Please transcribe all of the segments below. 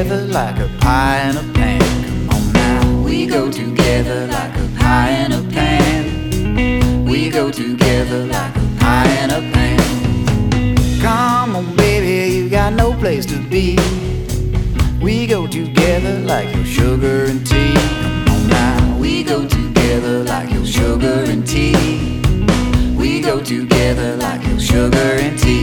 together like a pie in a pan. Come on now. We go together like a pie in a pan. We go together like a pie in a pan. Come on, baby, you got no place to be. We go together like your sugar and tea. Come on now. We go together like your sugar and tea. We go together like your sugar and tea.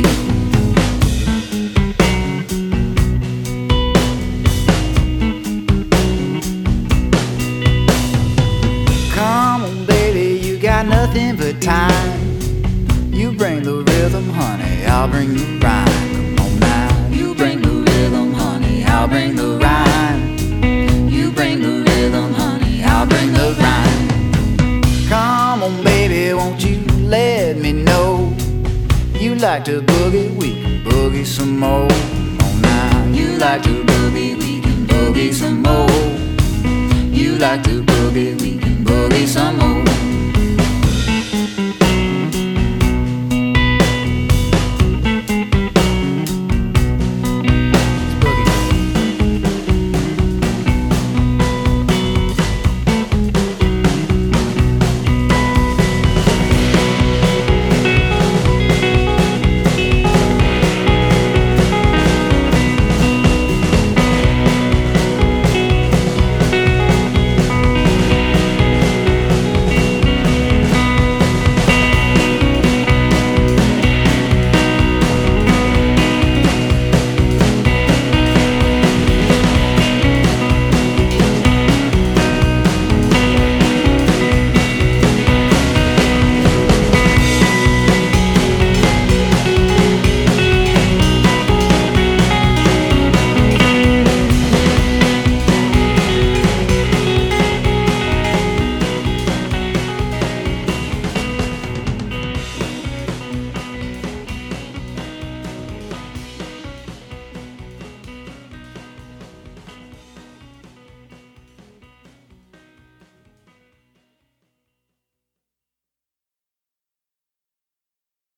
Come on, baby, you got nothing but time. You bring the rhythm, honey, I'll bring the rhyme. Come on now. You bring the rhythm, honey, I'll bring the rhyme. You bring the rhythm, honey, I'll bring the rhyme. Come on, baby, won't you let me know you like to boogie, we can boogie some more. Come on now. You like to boogie, we can boogie some more. You like to boogie, we can boogie some more.